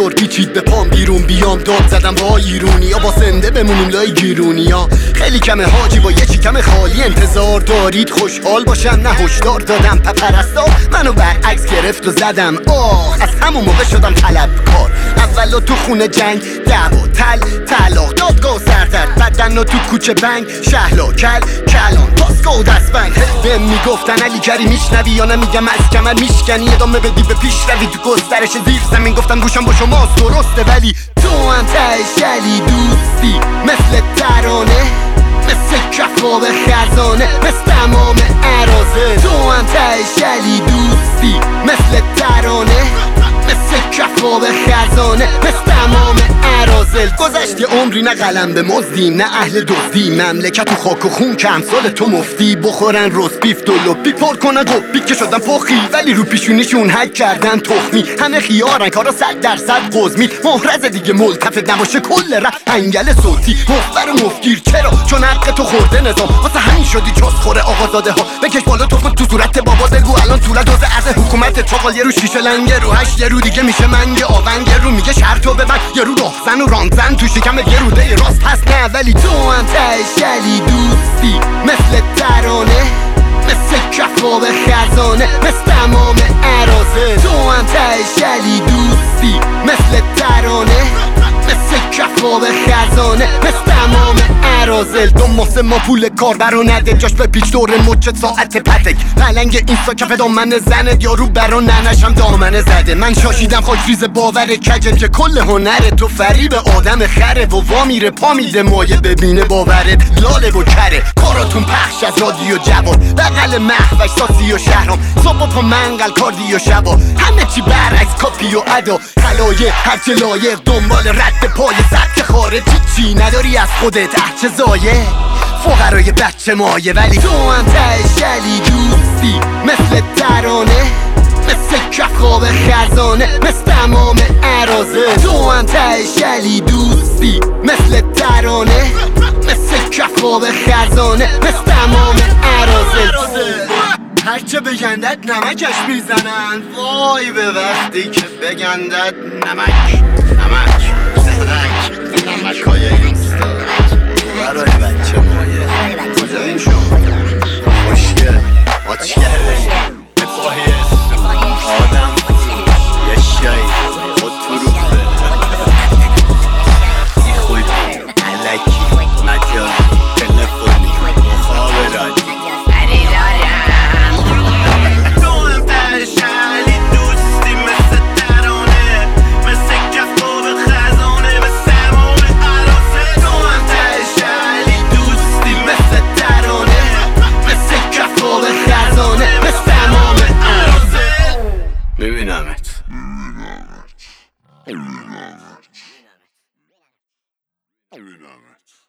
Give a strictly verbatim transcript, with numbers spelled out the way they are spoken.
دور پیچید به پام بیرون بیام داد زدم با ایرونی یا با سنده بمونیم لای گیرونی ها. خیلی کمه حاجی با یه چیکم خالی انتظار دارید خوشحال باشم، نه هشدار دادم پپرستا منو برعکس گرفت و زدم آه. از همون موقع شدم طلبکار، اولو تو خونه جنگ دعوا تل طلاق دادگاه سردرد بدن و تو کوچه بنگ شهلا کل کلان پاسکا و دستبند. بهم میگفتن علی کری میشنوی یا نمیگم از کمر میشکنی ادامه بدی به پیش روی تو گسترش زیر زمین. گفتم گوشم با شماست درسته ولی تو هم تشلی دوستی مثل ترانه، مثل کفاب خزانه، مثل تمام عرازه. تو هم تشلی دوستی مثل ترانه، مثل کفاب خزانه، مثل تمام عرازل. گذشت یه عمری نه قلم به مزدیم نه اهل دزدی، مملکت و خاک و خون که امثال تو مفتی بخورن رسبیف دلو بی پر کنن قبی که شدن پخی ولی رو پیشونیشون حک کردن تخمی. همه خیارن کارا صد درصد قزمی، محرز دیگه ملتفت نباشه کل رفت انگل صوتی مخبر و مفگیر. چرا؟ چون حق تو خورده نظام واسه همین شدی جز خوره آقازاده ها. بکش بالا تو خود تو صورت بابا دلگو الان طول دوز از حکومت چاقال. یه رو شیشه لنگه رو هشت یه رو دیگه میشه منگه آونگ، یه رو میگه شرطو ببند یه رو راه زن و رانزن تو شکم یه روده راست هست نه ولی تو هم تشلی دوستی مثل ترانه، مثل کفاب خزانه، مثل تمام عرازه. تو هم تشلی دوستی مثل ترانه، مثل کفاب خزانه، مثل تمام عرازل. دو ماسه ما پول کار برا نده جاش به پیچ دور مچ ساعت پتک پلنگ اینستا کف دامن زنه یارو برا ننشم دامنه زده. من شاشیدم خاک ریز باور کجم که کل هنر تو فریب آدم خره و وا میره پا میده مایه ببینه باورت لاله و کره. کاراتون پخش از رادیو جواد بغل محوش ساسی و شهرام صبح پا منقل کاردی و شبا همه چی برعکس کاپی و ادا خلایه هرچه لایق دنبال رد پای سبک خارجی چی نداری از خودت احچه زایه فقرای بچه مایه. ولی تو هم تشلی دوستی مثل ترانه، مثل کفاب خزانه، مثل تمام عرازه. تو هم تشلی دوستی مثل ترانه، مثل کفاب خزانه، مثل تمام عرازه. هرچه بگندد نمکش میزنن وای به وقتی که بگندد نمک نمک زرک نمک های اینستا برای بچه مایه کجایین شما خوشگل ماچ کرده بپاهی آدم یه شایی خود تو رو یه خوی علکی مجال تلفنی مخابراتی میبینمت میبینمت میبینمت